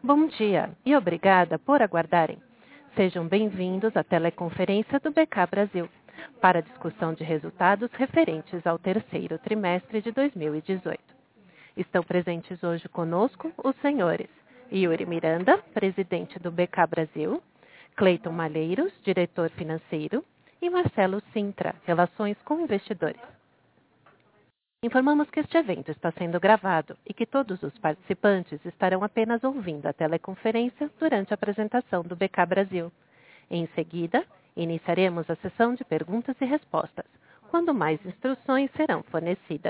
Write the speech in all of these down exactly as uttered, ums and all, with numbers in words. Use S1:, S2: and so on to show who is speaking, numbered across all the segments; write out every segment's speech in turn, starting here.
S1: Bom dia e obrigada por aguardarem. Sejam bem-vindos à teleconferência do B K Brasil para a discussão de resultados referentes ao terceiro trimestre de dois mil e dezoito. Estão presentes hoje conosco os senhores Yuri Miranda, presidente do B K Brasil, Cleiton Malheiros, diretor financeiro, e Marcelo Sintra, relações com investidores. Informamos que este evento está sendo gravado e que todos os participantes estarão apenas ouvindo a teleconferência durante a apresentação do B K Brasil. Em seguida, iniciaremos a sessão de perguntas e respostas, quando mais instruções serão fornecidas.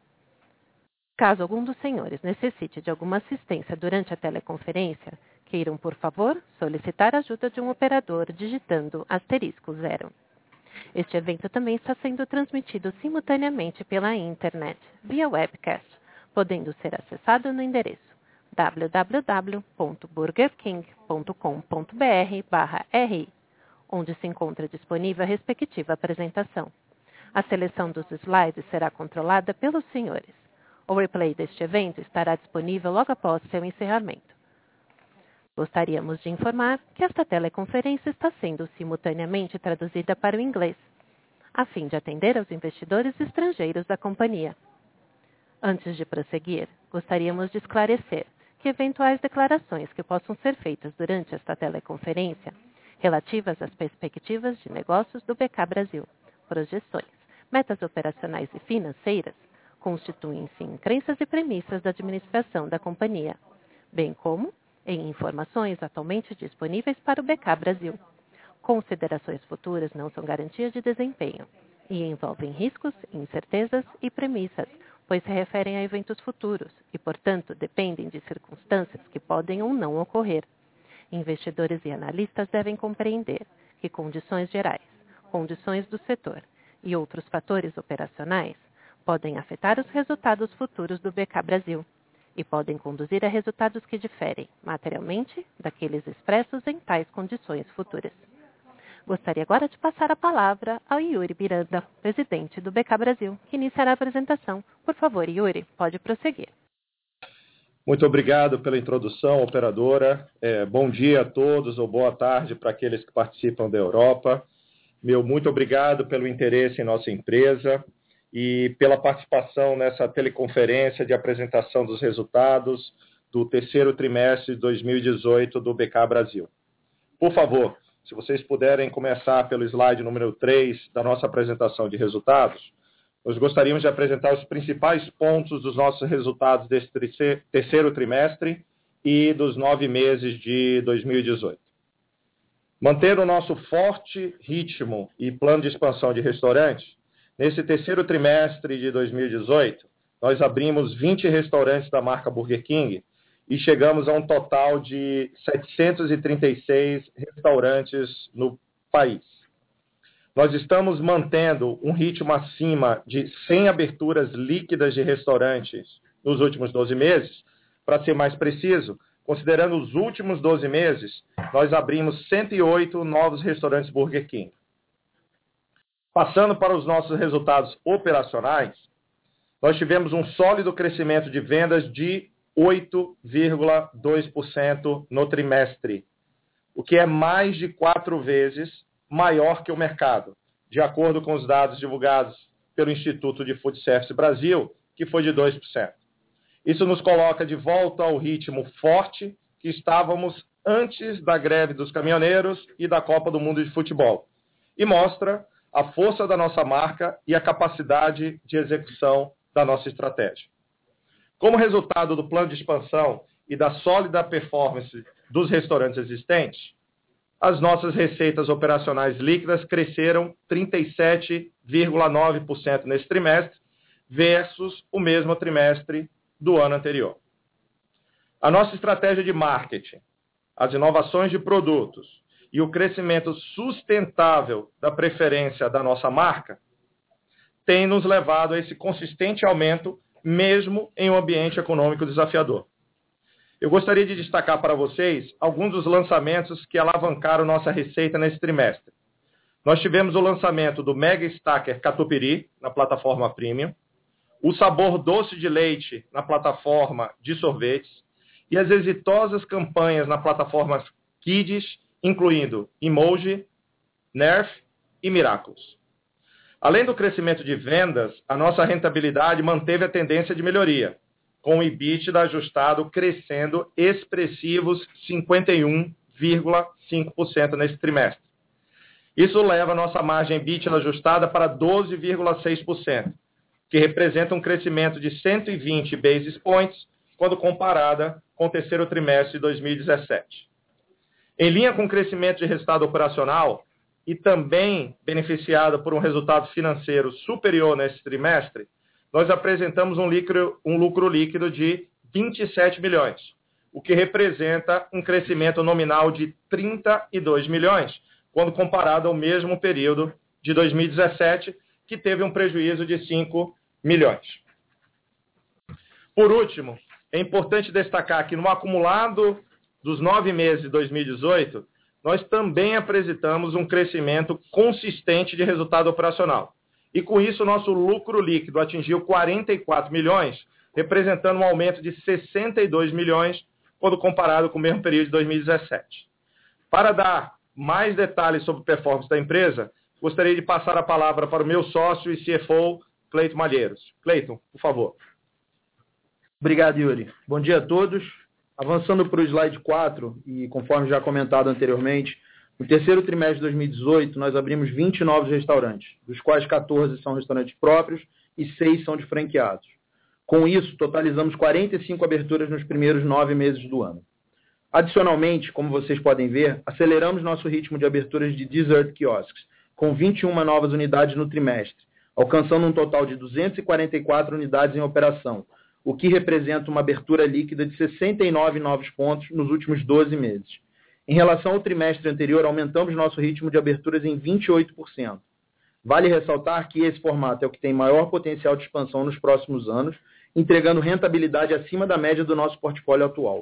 S1: Caso algum dos senhores necessite de alguma assistência durante a teleconferência, queiram, por favor, solicitar a ajuda de um operador digitando asterisco zero. Este evento também está sendo transmitido simultaneamente pela internet, via webcast, podendo ser acessado no endereço w w w ponto burger king ponto com ponto b r barra r i, onde se encontra disponível a respectiva apresentação. A seleção dos slides será controlada pelos senhores. O replay deste evento estará disponível logo após seu encerramento. Gostaríamos de informar que esta teleconferência está sendo simultaneamente traduzida para o inglês, a fim de atender aos investidores estrangeiros da companhia. Antes de prosseguir, gostaríamos de esclarecer que eventuais declarações que possam ser feitas durante esta teleconferência, relativas às perspectivas de negócios do B K Brasil, projeções, metas operacionais e financeiras, constituem-se em crenças e premissas da administração da companhia, bem como em informações atualmente disponíveis para o B K Brasil. Considerações futuras não são garantias de desempenho e envolvem riscos, incertezas e premissas, pois se referem a eventos futuros e, portanto, dependem de circunstâncias que podem ou não ocorrer. Investidores e analistas devem compreender que condições gerais, condições do setor e outros fatores operacionais podem afetar os resultados futuros do B K Brasil e podem conduzir a resultados que diferem, materialmente, daqueles expressos em tais condições futuras. Gostaria agora de passar a palavra ao Yuri Miranda, presidente do B K Brasil, que iniciará a apresentação. Por favor, Yuri, pode prosseguir.
S2: Muito obrigado pela introdução, operadora. É, bom dia a todos ou boa tarde para aqueles que participam da Europa. Meu muito obrigado pelo interesse em nossa empresa e pela participação nessa teleconferência de apresentação dos resultados do terceiro trimestre de dois mil e dezoito do B K Brasil. Por favor, se vocês puderem começar pelo slide número três da nossa apresentação de resultados, nós gostaríamos de apresentar os principais pontos dos nossos resultados deste terceiro trimestre e dos nove meses de dois mil e dezoito. Manter o nosso forte ritmo e plano de expansão de restaurantes, nesse terceiro trimestre de dois mil e dezoito, nós abrimos vinte restaurantes da marca Burger King e chegamos a um total de setecentos e trinta e seis restaurantes no país. Nós estamos mantendo um ritmo acima de cem aberturas líquidas de restaurantes nos últimos doze meses. Para ser mais preciso, considerando os últimos doze meses, nós abrimos cento e oito novos restaurantes Burger King. Passando para os nossos resultados operacionais, nós tivemos um sólido crescimento de vendas de oito vírgula dois por cento no trimestre, o que é mais de quatro vezes maior que o mercado, de acordo com os dados divulgados pelo Instituto de Food Service Brasil, que foi de dois por cento. Isso nos coloca de volta ao ritmo forte que estávamos antes da greve dos caminhoneiros e da Copa do Mundo de Futebol, e mostra a força da nossa marca e a capacidade de execução da nossa estratégia. Como resultado do plano de expansão e da sólida performance dos restaurantes existentes, as nossas receitas operacionais líquidas cresceram trinta e sete vírgula nove por cento nesse trimestre versus o mesmo trimestre do ano anterior. A nossa estratégia de marketing, as inovações de produtos e o crescimento sustentável da preferência da nossa marca tem nos levado a esse consistente aumento, mesmo em um ambiente econômico desafiador. Eu gostaria de destacar para vocês alguns dos lançamentos que alavancaram nossa receita nesse trimestre. Nós tivemos o lançamento do Mega Stacker Catupiry na plataforma Premium, o sabor doce de leite na plataforma de sorvetes e as exitosas campanhas na plataforma Kids, incluindo Emoji, Nerf e Miraculous. Além do crescimento de vendas, a nossa rentabilidade manteve a tendência de melhoria, com o EBITDA ajustado crescendo expressivos cinquenta e um vírgula cinco por cento nesse trimestre. Isso leva a nossa margem EBITDA ajustada para doze vírgula seis por cento, que representa um crescimento de cento e vinte basis points quando comparada com o terceiro trimestre de dois mil e dezessete. Em linha com o crescimento de resultado operacional e também beneficiado por um resultado financeiro superior nesse trimestre, nós apresentamos um lucro, um lucro líquido de vinte e sete milhões, o que representa um crescimento nominal de trinta e dois milhões, quando comparado ao mesmo período de dois mil e dezessete, que teve um prejuízo de cinco milhões. Por último, é importante destacar que no acumulado dos nove meses de dois mil e dezoito, nós também apresentamos um crescimento consistente de resultado operacional. E com isso, nosso lucro líquido atingiu quarenta e quatro milhões, representando um aumento de sessenta e dois milhões quando comparado com o mesmo período de dois mil e dezessete. Para dar mais detalhes sobre a performance da empresa, gostaria de passar a palavra para o meu sócio e C F O, Cleiton Malheiros. Cleiton, por favor.
S3: Obrigado, Yuri. Bom dia a todos. Avançando para o slide quatro, e conforme já comentado anteriormente, no terceiro trimestre de dois mil e dezoito, nós abrimos vinte novos restaurantes, dos quais quatorze são restaurantes próprios e seis são de franqueados. Com isso, totalizamos quarenta e cinco aberturas nos primeiros nove meses do ano. Adicionalmente, como vocês podem ver, aceleramos nosso ritmo de aberturas de Dessert Kiosks, com vinte e uma novas unidades no trimestre, alcançando um total de duzentas e quarenta e quatro unidades em operação, o que representa uma abertura líquida de sessenta e nove novos pontos nos últimos doze meses. Em relação ao trimestre anterior, aumentamos nosso ritmo de aberturas em vinte e oito por cento. Vale ressaltar que esse formato é o que tem maior potencial de expansão nos próximos anos, entregando rentabilidade acima da média do nosso portfólio atual.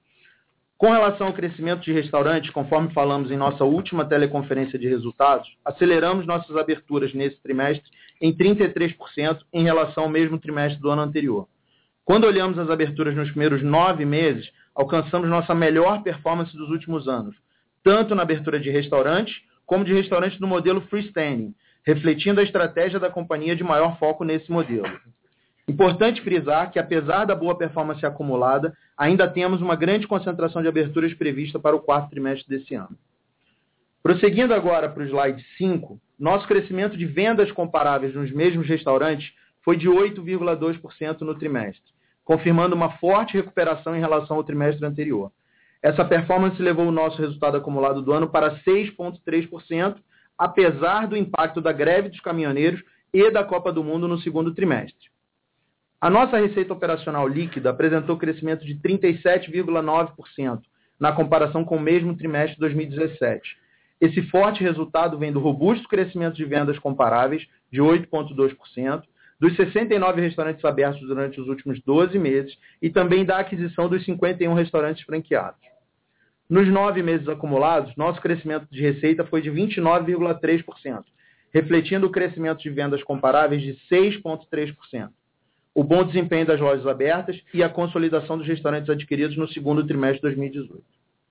S3: Com relação ao crescimento de restaurantes, conforme falamos em nossa última teleconferência de resultados, aceleramos nossas aberturas nesse trimestre em trinta e três por cento em relação ao mesmo trimestre do ano anterior. Quando olhamos as aberturas nos primeiros nove meses, alcançamos nossa melhor performance dos últimos anos, tanto na abertura de restaurantes, como de restaurantes do modelo freestanding, refletindo a estratégia da companhia de maior foco nesse modelo. Importante frisar que, apesar da boa performance acumulada, ainda temos uma grande concentração de aberturas prevista para o quarto trimestre desse ano. Prosseguindo agora para o slide cinco, nosso crescimento de vendas comparáveis nos mesmos restaurantes foi de oito vírgula dois por cento no trimestre, confirmando uma forte recuperação em relação ao trimestre anterior. Essa performance levou o nosso resultado acumulado do ano para seis vírgula três por cento, apesar do impacto da greve dos caminhoneiros e da Copa do Mundo no segundo trimestre. A nossa receita operacional líquida apresentou crescimento de trinta e sete vírgula nove por cento na comparação com o mesmo trimestre de dois mil e dezessete. Esse forte resultado vem do robusto crescimento de vendas comparáveis, de oito vírgula dois por cento, dos sessenta e nove restaurantes abertos durante os últimos doze meses e também da aquisição dos cinquenta e um restaurantes franqueados. Nos nove meses acumulados, nosso crescimento de receita foi de vinte e nove vírgula três por cento, refletindo o crescimento de vendas comparáveis de seis vírgula três por cento. O bom desempenho das lojas abertas e a consolidação dos restaurantes adquiridos no segundo trimestre de dois mil e dezoito.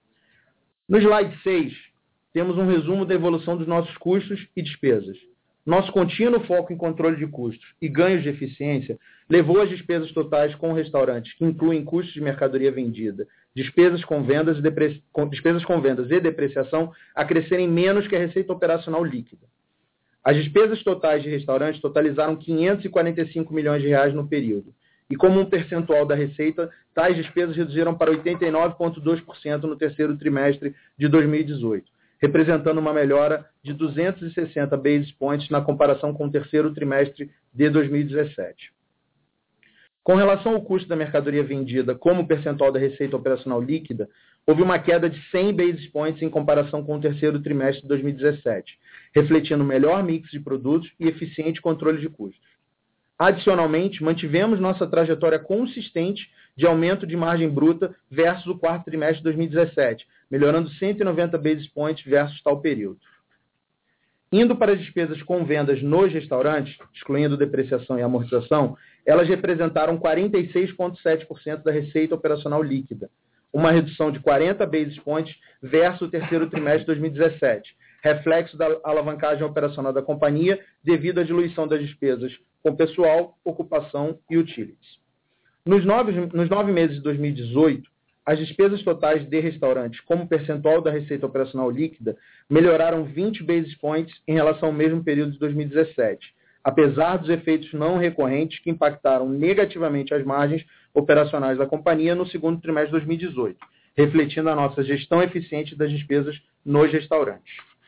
S3: No slide seis, temos um resumo da evolução dos nossos custos e despesas. Nosso contínuo foco em controle de custos e ganhos de eficiência levou as despesas totais com restaurantes, que incluem custos de mercadoria vendida, despesas com vendas e, depre... com... despesas com vendas e depreciação, a crescerem menos que a receita operacional líquida. As despesas totais de restaurantes totalizaram quinhentos e quarenta e cinco milhões de reais no período, e como um percentual da receita, tais despesas reduziram para oitenta e nove vírgula dois por cento no terceiro trimestre de dois mil e dezoito, representando uma melhora de duzentos e sessenta basis points na comparação com o terceiro trimestre de dois mil e dezessete. Com relação ao custo da mercadoria vendida como percentual da receita operacional líquida, houve uma queda de cem basis points em comparação com o terceiro trimestre de dois mil e dezessete, refletindo melhor mix de produtos e eficiente controle de custos. Adicionalmente, mantivemos nossa trajetória consistente de aumento de margem bruta versus o quarto trimestre de dois mil e dezessete, melhorando cento e noventa basis points versus tal período. Indo para as despesas com vendas nos restaurantes, excluindo depreciação e amortização, Elas representaram quarenta e seis vírgula sete por cento da receita operacional líquida, uma redução de quarenta basis points versus o terceiro trimestre de dois mil e dezessete, reflexo da alavancagem operacional da companhia devido à diluição das despesas com pessoal, ocupação e utilities. Nos nove, nos nove meses de dois mil e dezoito, as despesas totais de restaurantes, como percentual da receita operacional líquida, melhoraram vinte basis points em relação ao mesmo período de dois mil e dezessete, apesar dos efeitos não recorrentes que impactaram negativamente as margens operacionais da companhia no segundo trimestre de dois mil e dezoito, refletindo a nossa gestão eficiente das despesas nos restaurantes.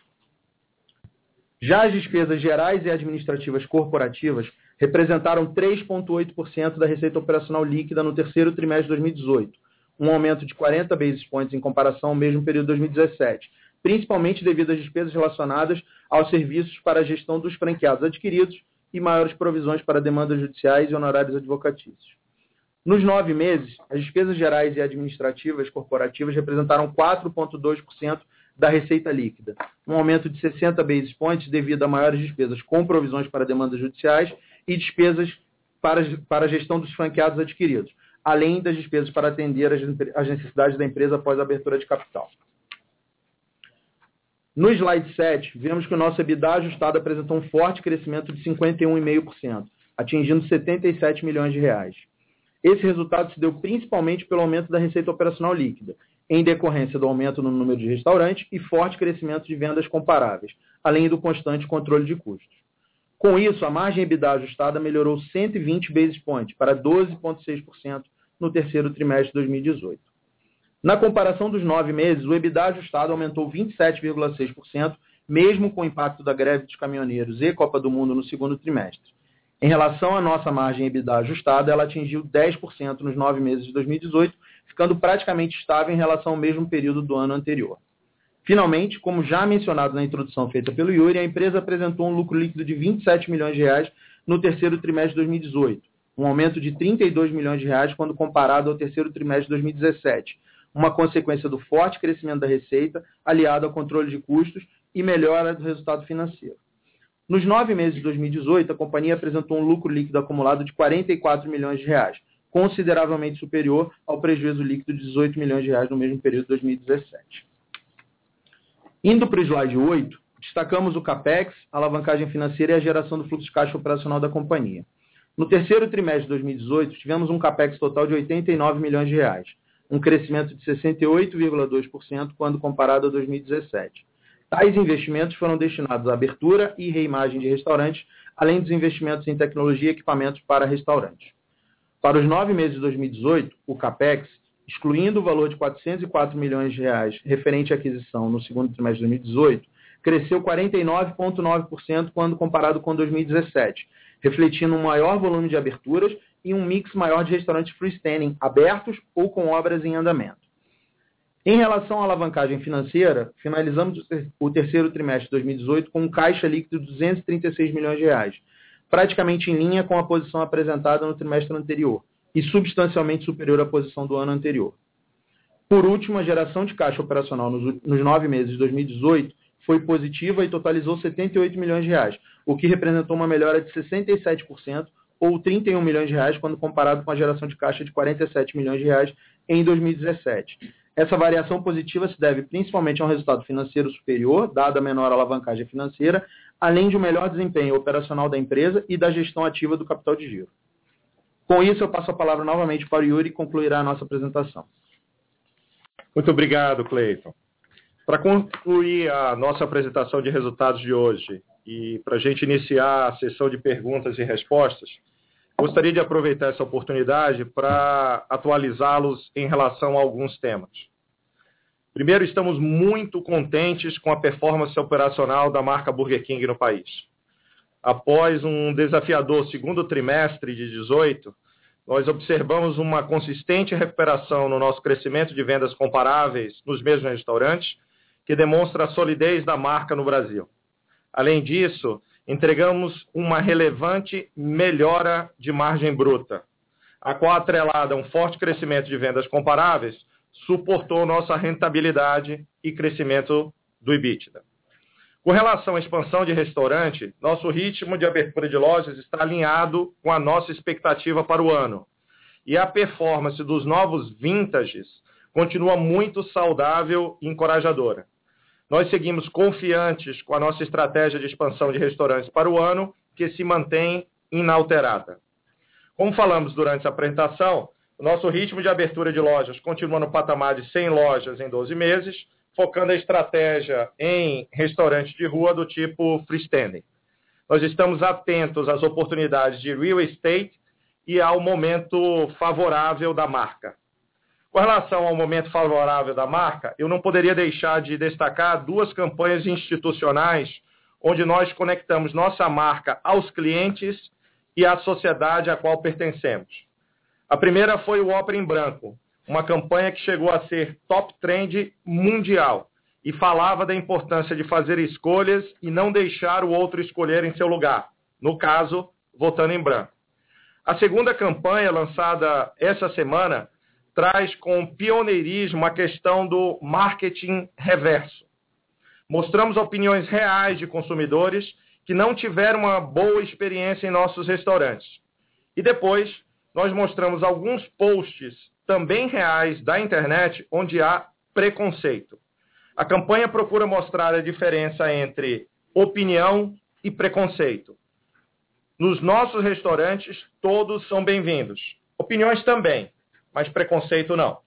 S3: Já as despesas gerais e administrativas corporativas representaram três vírgula oito por cento da receita operacional líquida no terceiro trimestre de dois mil e dezoito, um aumento de quarenta basis points em comparação ao mesmo período de dois mil e dezessete, principalmente devido às despesas relacionadas aos serviços para a gestão dos franqueados adquiridos e maiores provisões para demandas judiciais e honorários advocatícios. Nos nove meses, as despesas gerais e administrativas corporativas representaram quatro vírgula dois por cento da receita líquida, um aumento de sessenta basis points devido a maiores despesas com provisões para demandas judiciais e despesas para, para a gestão dos franqueados adquiridos, além das despesas para atender as necessidades da empresa após a abertura de capital. No slide sete, vemos que o nosso EBITDA ajustado apresentou um forte crescimento de cinquenta e um vírgula cinco por cento, atingindo setenta e sete milhões de reais. Esse resultado se deu principalmente pelo aumento da receita operacional líquida, em decorrência do aumento no número de restaurantes e forte crescimento de vendas comparáveis, além do constante controle de custos. Com isso, a margem EBITDA ajustada melhorou cento e vinte basis points para doze vírgula seis por cento no terceiro trimestre de dois mil e dezoito. Na comparação dos nove meses, o EBITDA ajustado aumentou vinte e sete vírgula seis por cento, mesmo com o impacto da greve dos caminhoneiros e Copa do Mundo no segundo trimestre. Em relação à nossa margem EBITDA ajustada, ela atingiu dez por cento nos nove meses de dois mil e dezoito, ficando praticamente estável em relação ao mesmo período do ano anterior. Finalmente, como já mencionado na introdução feita pelo Yuri, a empresa apresentou um lucro líquido de vinte e sete milhões de reais no terceiro trimestre de dois mil e dezoito, um aumento de trinta e dois milhões de reais quando comparado ao terceiro trimestre de dois mil e dezessete, uma consequência do forte crescimento da receita, aliado ao controle de custos e melhora do resultado financeiro. Nos nove meses de dois mil e dezoito, a companhia apresentou um lucro líquido acumulado de quarenta e quatro milhões de reais, consideravelmente superior ao prejuízo líquido de dezoito milhões de reais no mesmo período de dois mil e dezessete. Indo para o slide oito, destacamos o CAPEX, a alavancagem financeira e a geração do fluxo de caixa operacional da companhia. No terceiro trimestre de dois mil e dezoito, tivemos um CAPEX total de oitenta e nove milhões de reais, um crescimento de sessenta e oito vírgula dois por cento quando comparado a dois mil e dezessete. Tais investimentos foram destinados à abertura e reimagem de restaurantes, além dos investimentos em tecnologia e equipamentos para restaurantes. Para os nove meses de dois mil e dezoito, o CAPEX, excluindo o valor de quatrocentos e quatro milhões de reais referente à aquisição no segundo trimestre de dois mil e dezoito, cresceu quarenta e nove vírgula nove por cento quando comparado com dois mil e dezessete, refletindo um maior volume de aberturas e um mix maior de restaurantes freestanding abertos ou com obras em andamento. Em relação à alavancagem financeira, finalizamos o terceiro trimestre de dois mil e dezoito com um caixa líquido de duzentos e trinta e seis milhões de reais, praticamente em linha com a posição apresentada no trimestre anterior e substancialmente superior à posição do ano anterior. Por último, a geração de caixa operacional nos, nos nove meses de dois mil e dezoito foi positiva e totalizou setenta e oito milhões de reais, o que representou uma melhora de sessenta e sete por cento ou trinta e um milhões de reais quando comparado com a geração de caixa de quarenta e sete milhões de reais em dois mil e dezessete. Essa variação positiva se deve principalmente a um resultado financeiro superior, dada a menor alavancagem financeira, além de um melhor desempenho operacional da empresa e da gestão ativa do capital de giro. Com isso, eu passo a palavra novamente para o Yuri, que concluirá a nossa apresentação.
S2: Muito obrigado, Cleiton. Para concluir a nossa apresentação de resultados de hoje e para a gente iniciar a sessão de perguntas e respostas, gostaria de aproveitar essa oportunidade para atualizá-los em relação a alguns temas. Primeiro, estamos muito contentes com a performance operacional da marca Burger King no país. Após um desafiador segundo trimestre de dezoito, nós observamos uma consistente recuperação no nosso crescimento de vendas comparáveis nos mesmos restaurantes, que demonstra a solidez da marca no Brasil. Além disso, entregamos uma relevante melhora de margem bruta, a qual, atrelada a um forte crescimento de vendas comparáveis, suportou nossa rentabilidade e crescimento do EBITDA. Com relação à expansão de restaurante, nosso ritmo de abertura de lojas está alinhado com a nossa expectativa para o ano. E a performance dos novos vintages continua muito saudável e encorajadora. Nós seguimos confiantes com a nossa estratégia de expansão de restaurantes para o ano, que se mantém inalterada. Como falamos durante a apresentação, o nosso ritmo de abertura de lojas continua no patamar de cem lojas em doze meses, focando a estratégia em restaurantes de rua do tipo freestanding. Nós estamos atentos às oportunidades de real estate e ao momento favorável da marca. Com relação ao momento favorável da marca, eu não poderia deixar de destacar duas campanhas institucionais onde nós conectamos nossa marca aos clientes e à sociedade a qual pertencemos. A primeira foi o Ópera em Branco, uma campanha que chegou a ser top trend mundial e falava da importância de fazer escolhas e não deixar o outro escolher em seu lugar, no caso, votando em branco. A segunda campanha, lançada essa semana, traz com pioneirismo a questão do marketing reverso. Mostramos opiniões reais de consumidores que não tiveram uma boa experiência em nossos restaurantes. E depois, nós mostramos alguns posts também reais da internet onde há preconceito. A campanha procura mostrar a diferença entre opinião e preconceito. Nos nossos restaurantes, todos são bem-vindos. Opiniões também, mas preconceito não.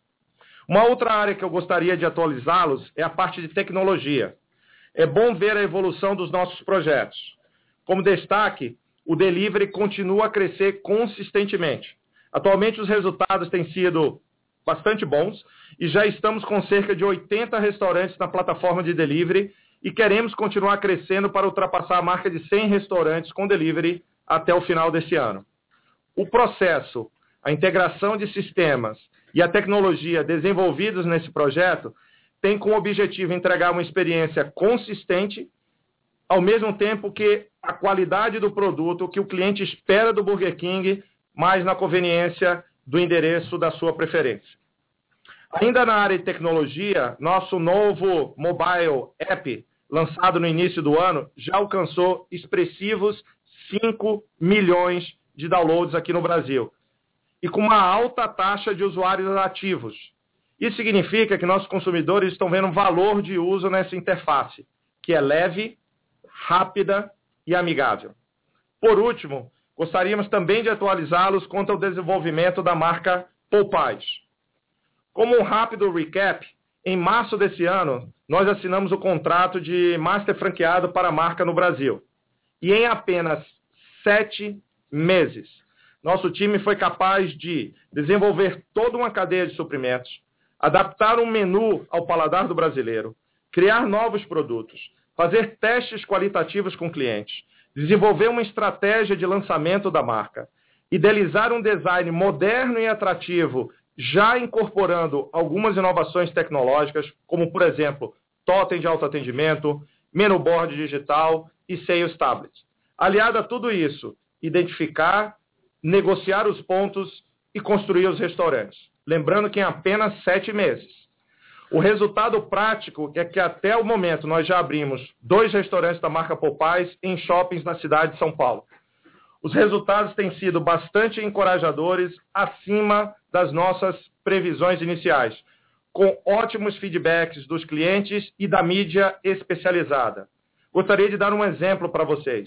S2: Uma outra área que eu gostaria de atualizá-los é a parte de tecnologia. É bom ver a evolução dos nossos projetos. Como destaque, o delivery continua a crescer consistentemente. Atualmente, os resultados têm sido bastante bons e já estamos com cerca de oitenta restaurantes na plataforma de delivery e queremos continuar crescendo para ultrapassar a marca de cem restaurantes com delivery até o final desse ano. O processo, a integração de sistemas e a tecnologia desenvolvidos nesse projeto tem como objetivo entregar uma experiência consistente, ao mesmo tempo que a qualidade do produto que o cliente espera do Burger King, mas na conveniência do endereço da sua preferência. Ainda na área de tecnologia, nosso novo mobile app, lançado no início do ano, já alcançou expressivos cinco milhões de downloads aqui no Brasil, e com uma alta taxa de usuários ativos. Isso significa que nossos consumidores estão vendo valor de uso nessa interface, que é leve, rápida e amigável. Por último, gostaríamos também de atualizá-los quanto ao desenvolvimento da marca Popeyes. Como um rápido recap, em março desse ano, nós assinamos o contrato de master franqueado para a marca no Brasil. E em apenas sete meses, nosso time foi capaz de desenvolver toda uma cadeia de suprimentos, adaptar um menu ao paladar do brasileiro, criar novos produtos, fazer testes qualitativos com clientes, desenvolver uma estratégia de lançamento da marca, idealizar um design moderno e atrativo, já incorporando algumas inovações tecnológicas, como, por exemplo, totem de autoatendimento, menu board digital e sales tablets. Aliado a tudo isso, identificar, negociar os pontos e construir os restaurantes. Lembrando que em apenas sete meses. O resultado prático é que até o momento nós já abrimos dois restaurantes da marca Popeyes em shoppings na cidade de São Paulo. Os resultados têm sido bastante encorajadores, acima das nossas previsões iniciais, com ótimos feedbacks dos clientes e da mídia especializada. Gostaria de dar um exemplo para vocês.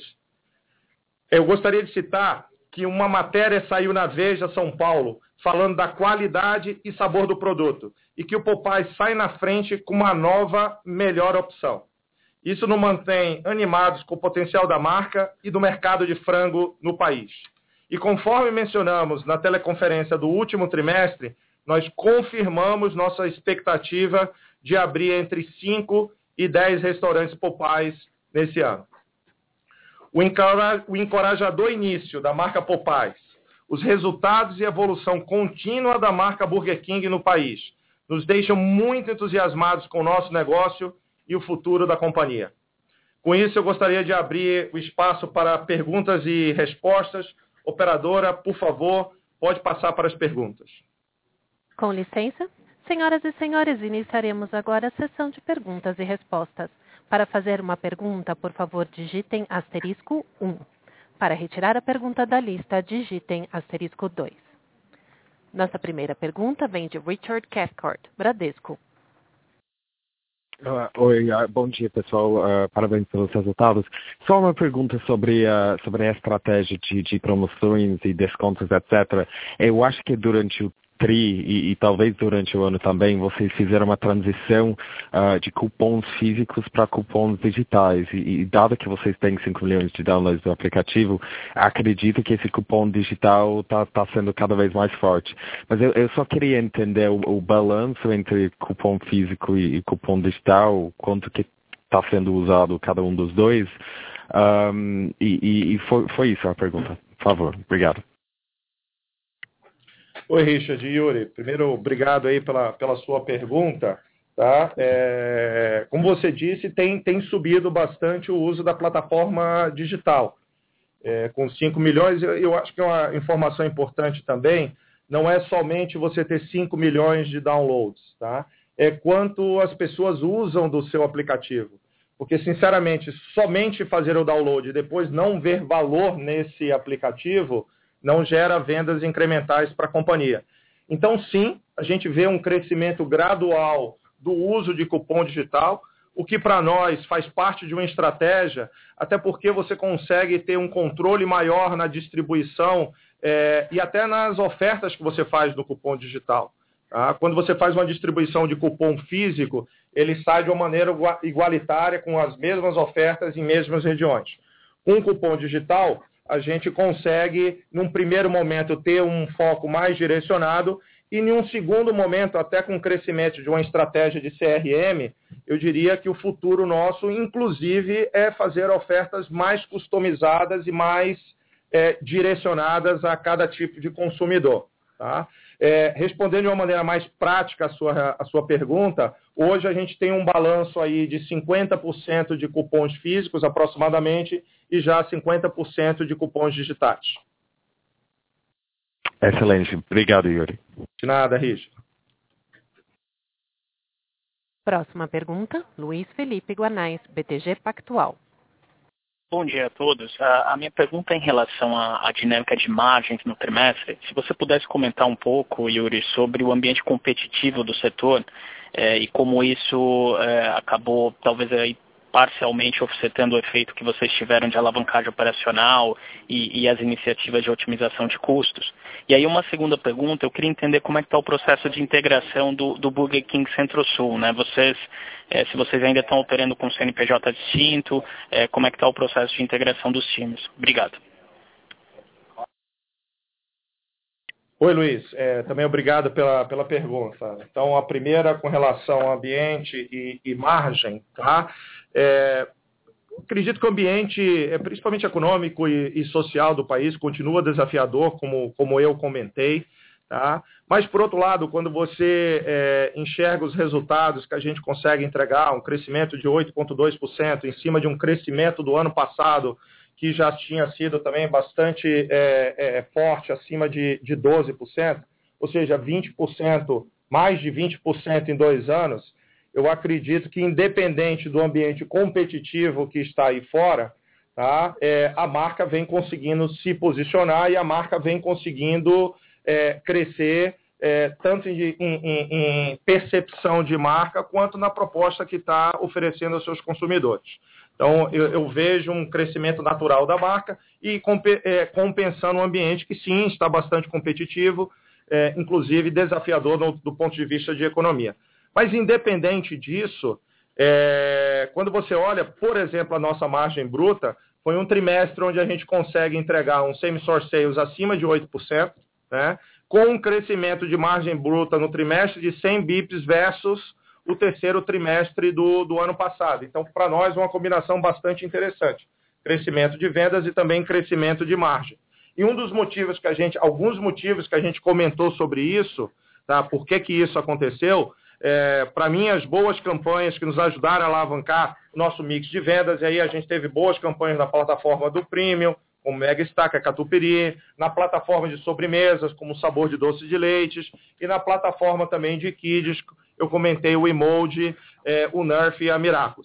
S2: Eu gostaria de citar que uma matéria saiu na Veja São Paulo, falando da qualidade e sabor do produto, e que o Popeyes sai na frente com uma nova, melhor opção. Isso nos mantém animados com o potencial da marca e do mercado de frango no país. E conforme mencionamos na teleconferência do último trimestre, nós confirmamos nossa expectativa de abrir entre cinco e dez restaurantes Popeyes nesse ano. O encorajador início da marca Popeyes, os resultados e evolução contínua da marca Burger King no país, nos deixam muito entusiasmados com o nosso negócio e o futuro da companhia. Com isso, eu gostaria de abrir o espaço para perguntas e respostas. Operadora, por favor, pode passar para as perguntas.
S1: Com licença. Senhoras e senhores, iniciaremos agora a sessão de perguntas e respostas. Para fazer uma pergunta, por favor, digitem asterisco um. Para retirar a pergunta da lista, digitem asterisco dois. Nossa primeira pergunta vem de Richard Cathcart, Bradesco.
S4: Uh, oi, uh, bom dia, pessoal. Uh, parabéns pelos resultados. Só uma pergunta sobre, uh, sobre a estratégia de, de promoções e descontos, etcétera. Eu acho que durante o T R I e, e talvez durante o ano também, vocês fizeram uma transição uh, de cupons físicos para cupons digitais. E, e dado que vocês têm cinco milhões de downloads do aplicativo, acredito que esse cupom digital está tá sendo cada vez mais forte. Mas eu, eu só queria entender o, o balanço entre cupom físico e, e cupom digital, quanto que está sendo usado cada um dos dois. Um, e e, e foi, foi isso a pergunta. Por favor, obrigado.
S2: Oi, Richard e Yuri. Primeiro, obrigado aí pela, pela sua pergunta. Tá? É, como você disse, tem, tem subido bastante o uso da plataforma digital. É, com cinco milhões, eu, eu acho que é uma informação importante também, não é somente você ter cinco milhões de downloads, tá? É quanto as pessoas usam do seu aplicativo. Porque, sinceramente, somente fazer o download e depois não ver valor nesse aplicativo não gera vendas incrementais para a companhia. Então, sim, a gente vê um crescimento gradual do uso de cupom digital, o que para nós faz parte de uma estratégia, até porque você consegue ter um controle maior na distribuição é, e até nas ofertas que você faz no cupom digital. Tá? Quando você faz uma distribuição de cupom físico, ele sai de uma maneira igualitária, com as mesmas ofertas em mesmas regiões. Com o cupom digital, a gente consegue, num primeiro momento, ter um foco mais direcionado e, em um segundo momento, até com o crescimento de uma estratégia de C R M, eu diria que o futuro nosso, inclusive, é fazer ofertas mais customizadas e mais é, direcionadas a cada tipo de consumidor. Tá? É, respondendo de uma maneira mais prática a sua, a sua pergunta, hoje a gente tem um balanço aí de cinquenta por cento de cupons físicos, aproximadamente, e já cinquenta por cento de cupons digitais.
S4: Excelente. Obrigado, Yuri.
S2: De nada, Richard.
S1: Próxima pergunta, Luiz Felipe Guanais, B T G Pactual.
S5: Bom dia a todos. A, a minha pergunta é em relação à, à dinâmica de margens no trimestre. Se você pudesse comentar um pouco, Yuri, sobre o ambiente competitivo do setor eh, e como isso eh, acabou, talvez, aí, parcialmente offsetando o efeito que vocês tiveram de alavancagem operacional e, e as iniciativas de otimização de custos. E aí uma segunda pergunta, eu queria entender como é que está o processo de integração do, do Burger King Centro-Sul, né? Vocês, é, se vocês ainda estão operando com C N P J distinto, é, como é que está o processo de integração dos times? Obrigado.
S2: Oi, Luiz. É, também obrigado pela, pela pergunta. Então, a primeira com relação ao ambiente e, e margem, tá? É, acredito que o ambiente, principalmente econômico e, e social do país, continua desafiador, como, como eu comentei, tá? Mas, por outro lado, quando você é, enxerga os resultados que a gente consegue entregar, um crescimento de oito vírgula dois por cento em cima de um crescimento do ano passado, que já tinha sido também bastante é, é, forte, acima de, de doze por cento, ou seja, vinte por cento, mais de vinte por cento em dois anos, eu acredito que, independente do ambiente competitivo que está aí fora, tá, é, a marca vem conseguindo se posicionar e a marca vem conseguindo é, crescer, é, tanto em, em, em percepção de marca, quanto na proposta que está oferecendo aos seus consumidores. Então, eu, eu vejo um crescimento natural da marca e comp- é, compensando um ambiente que, sim, está bastante competitivo, é, inclusive desafiador no, do ponto de vista de economia. Mas, independente disso, é, quando você olha, por exemplo, a nossa margem bruta, foi um trimestre onde a gente consegue entregar um same-store sales acima de oito por cento, né, com um crescimento de margem bruta no trimestre de cem bips versus o terceiro trimestre do, do ano passado. Então, para nós, uma combinação bastante interessante. Crescimento de vendas e também crescimento de margem. E um dos motivos que a gente, alguns motivos que a gente comentou sobre isso, tá? Por que que isso aconteceu? É, para mim, as boas campanhas que nos ajudaram a alavancar o nosso mix de vendas, e aí a gente teve boas campanhas na plataforma do Premium, como Mega Stack, Catupiry, na plataforma de sobremesas, como Sabor de Doce de Leites, e na plataforma também de Kids, eu comentei o Emoji, é, o Nerf e a Miraculous.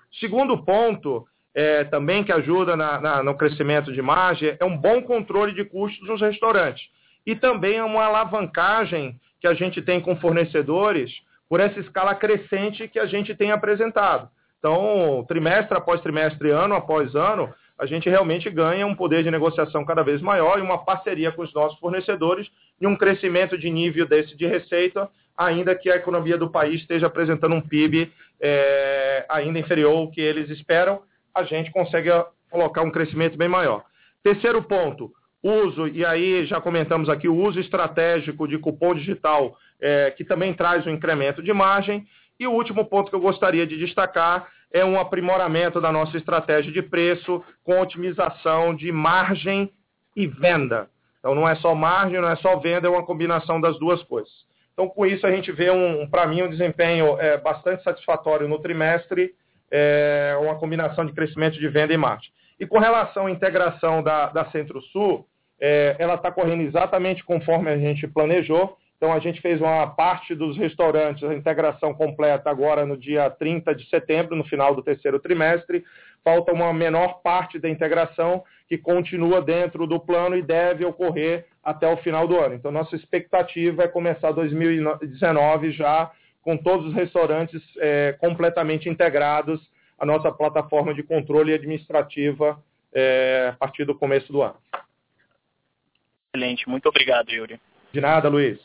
S2: Segundo ponto, é, também que ajuda na, na, no crescimento de margem, é um bom controle de custos nos restaurantes. E também é uma alavancagem que a gente tem com fornecedores por essa escala crescente que a gente tem apresentado. Então, trimestre após trimestre, ano após ano, a gente realmente ganha um poder de negociação cada vez maior e uma parceria com os nossos fornecedores e um crescimento de nível desse de receita, ainda que a economia do país esteja apresentando um P I B é, ainda inferior ao que eles esperam, a gente consegue colocar um crescimento bem maior. Terceiro ponto, uso, e aí já comentamos aqui, o uso estratégico de cupom digital, é, que também traz um incremento de margem. E o último ponto que eu gostaria de destacar é um aprimoramento da nossa estratégia de preço com otimização de margem e venda. Então, não é só margem, não é só venda, é uma combinação das duas coisas. Então, com isso, a gente vê, um, para mim, um desempenho é, bastante satisfatório no trimestre, é, uma combinação de crescimento de venda e margem. E com relação à integração da, da Centro-Sul, é, ela está correndo exatamente conforme a gente planejou. Então, a gente fez uma parte dos restaurantes, a integração completa agora no dia trinta de setembro, no final do terceiro trimestre. Falta uma menor parte da integração que continua dentro do plano e deve ocorrer até o final do ano. Então, nossa expectativa é começar dois mil e dezenove já com todos os restaurantes é, completamente integrados à nossa plataforma de controle administrativa é, a partir do começo do ano.
S5: Excelente. Muito obrigado, Yuri.
S2: De nada, Luiz.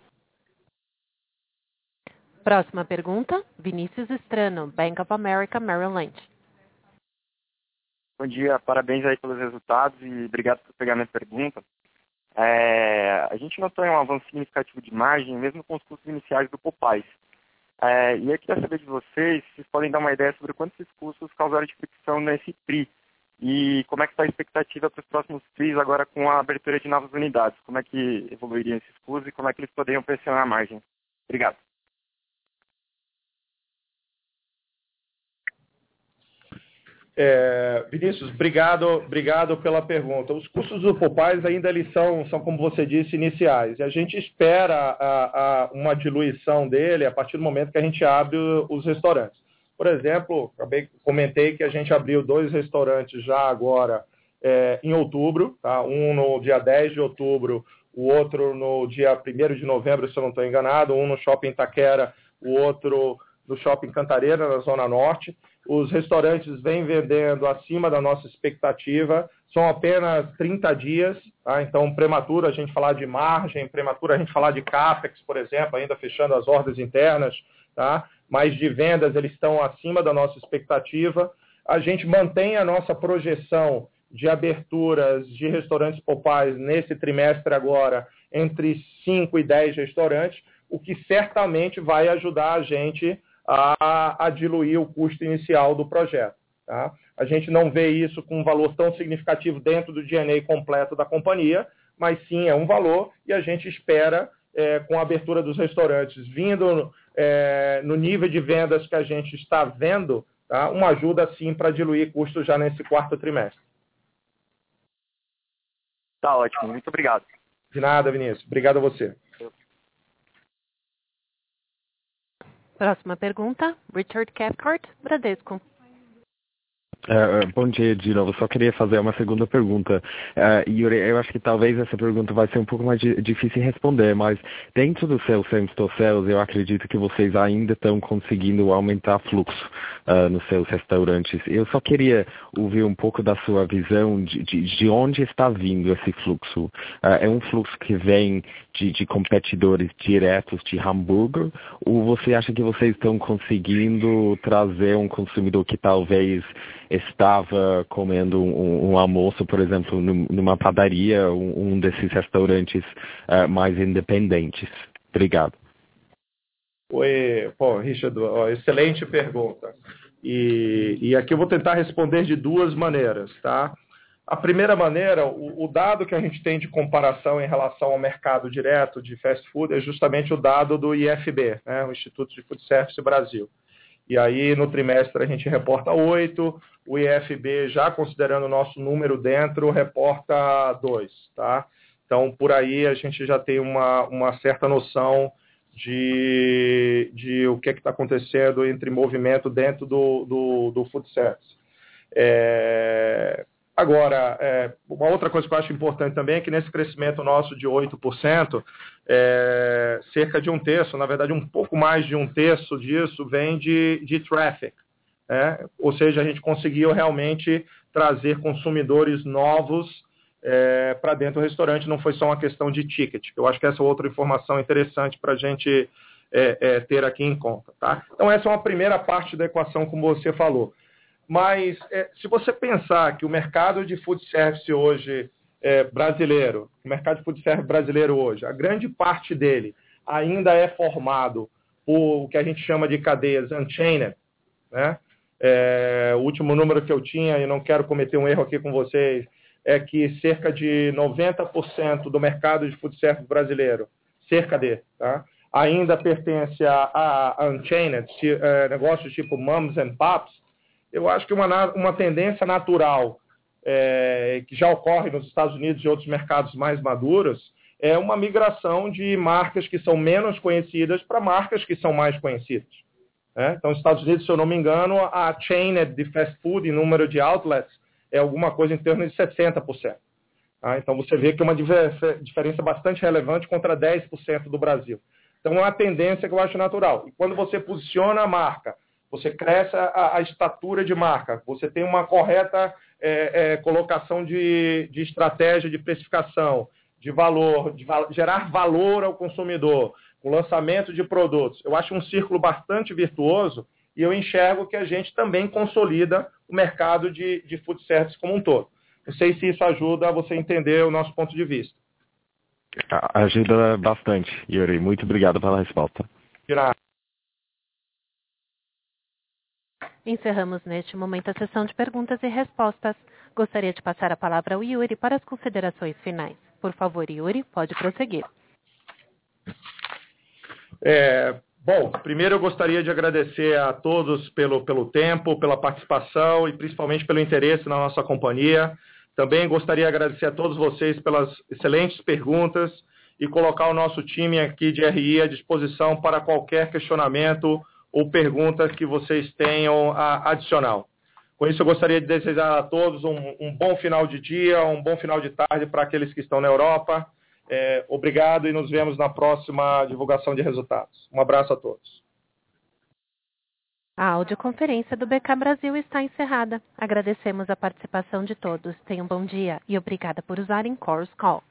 S1: Próxima pergunta, Vinícius Strano, Bank of America, Merrill Lynch.
S6: Bom dia, parabéns aí pelos resultados e obrigado por pegar minha pergunta. É, a gente notou um avanço significativo de margem, mesmo com os custos iniciais do Popeyes. É, e eu queria saber de vocês, se vocês podem dar uma ideia sobre quantos esses custos causaram de fricção nesse T R I e como é que está a expectativa para os próximos T R Is agora com a abertura de novas unidades. Como é que evoluiriam esses custos e como é que eles poderiam pressionar a margem? Obrigado.
S2: É, Vinícius, obrigado, obrigado pela pergunta. Os custos do Popeyes ainda eles são, são, como você disse, iniciais. E a gente espera a, a, uma diluição dele a partir do momento que a gente abre os restaurantes. Por exemplo, acabei, comentei que a gente abriu dois restaurantes já agora é, em outubro, tá? Um no dia dez de outubro, o outro no dia primeiro de novembro, se eu não estou enganado, um no Shopping Itaquera, o outro no Shopping Cantareira, na Zona Norte. Os restaurantes vêm vendendo acima da nossa expectativa, são apenas trinta dias, tá? Então prematuro a gente falar de margem, prematuro a gente falar de CAPEX, por exemplo, ainda fechando as ordens internas, tá? Mas de vendas eles estão acima da nossa expectativa. A gente mantém a nossa projeção de aberturas de restaurantes Popeyes nesse trimestre agora entre cinco e dez restaurantes, o que certamente vai ajudar a gente A, a diluir o custo inicial do projeto. Tá? A gente não vê isso com um valor tão significativo dentro do D N A completo da companhia, mas sim é um valor e a gente espera, é, com a abertura dos restaurantes, vindo é, no nível de vendas que a gente está vendo, tá? Uma ajuda sim para diluir custos já nesse quarto trimestre.
S6: Tá ótimo, muito obrigado.
S2: De nada, Vinícius. Obrigado a você.
S1: Próxima pergunta, Richard Cathcart, Bradesco.
S4: Uh, bom dia de novo, só queria fazer uma segunda pergunta. Uh, Yuri, eu acho que talvez essa pergunta vai ser um pouco mais di- difícil de responder, mas dentro do seu same-store sales, eu acredito que vocês ainda estão conseguindo aumentar fluxo uh, nos seus restaurantes. Eu só queria ouvir um pouco da sua visão de, de, de onde está vindo esse fluxo. Uh, é um fluxo que vem de, de competidores diretos de hambúrguer, ou você acha que vocês estão conseguindo trazer um consumidor que talvez estava comendo um, um almoço, por exemplo, numa padaria, um, um desses restaurantes uh, mais independentes? Obrigado.
S2: Oi, pô, Richard, ó, excelente pergunta. E, e aqui eu vou tentar responder de duas maneiras, tá? A primeira maneira, o, o dado que a gente tem de comparação em relação ao mercado direto de fast food é justamente o dado do I F B, né, o Instituto de Food Service Brasil. E aí, no trimestre, a gente reporta oito, o I F B, já considerando o nosso número dentro, reporta dois, tá? Então, por aí, a gente já tem uma, uma certa noção de, de o que é está acontecendo entre movimento dentro do, do, do food service. É, agora, é, uma outra coisa que eu acho importante também é que nesse crescimento nosso de oito por cento, é, cerca de um terço, na verdade um pouco mais de um terço disso vem de, de traffic. É, ou seja, a gente conseguiu realmente trazer consumidores novos é, para dentro do restaurante, não foi só uma questão de ticket. Eu acho que essa é outra informação interessante para a gente é, é, ter aqui em conta. Tá? Então, essa é uma primeira parte da equação, como você falou. Mas, é, se você pensar que o mercado de food service hoje é, brasileiro, o mercado de food service brasileiro hoje, a grande parte dele ainda é formado por o que a gente chama de cadeias unchained, né? É, o último número que eu tinha, e não quero cometer um erro aqui com vocês, é que cerca de noventa por cento do mercado de food service brasileiro, cerca de, tá, ainda pertence a, a unchained, é, negócios tipo mums and pops. Eu acho que uma, uma tendência natural é, que já ocorre nos Estados Unidos e outros mercados mais maduros é uma migração de marcas que são menos conhecidas para marcas que são mais conhecidas. É, então, nos Estados Unidos, se eu não me engano, a chain de fast food em número de outlets é alguma coisa em torno de sessenta por cento. Tá? Então, você vê que é uma diferença bastante relevante contra dez por cento do Brasil. Então, é uma tendência que eu acho natural. E quando você posiciona a marca, você cresce a, a estatura de marca, você tem uma correta é, é, colocação de, de estratégia de precificação, de valor, de val- gerar valor ao consumidor, o lançamento de produtos. Eu acho um círculo bastante virtuoso e eu enxergo que a gente também consolida o mercado de, de food service como um todo. Não sei se isso ajuda a você entender o nosso ponto de vista.
S4: Ajuda bastante, Yuri. Muito obrigado pela resposta.
S2: De nada.
S1: Encerramos neste momento a sessão de perguntas e respostas. Gostaria de passar a palavra ao Yuri para as considerações finais. Por favor, Yuri, pode prosseguir.
S2: É, bom, primeiro eu gostaria de agradecer a todos pelo, pelo tempo, pela participação e principalmente pelo interesse na nossa companhia. Também gostaria de agradecer a todos vocês pelas excelentes perguntas e colocar o nosso time aqui de R I à disposição para qualquer questionamento ou pergunta que vocês tenham a adicional. Com isso, eu gostaria de desejar a todos um, um bom final de dia, um bom final de tarde para aqueles que estão na Europa. É, obrigado e nos vemos na próxima divulgação de resultados. Um abraço a todos.
S1: A audioconferência do B K Brasil está encerrada. Agradecemos a participação de todos. Tenham um bom dia e obrigada por usarem Chorus Call.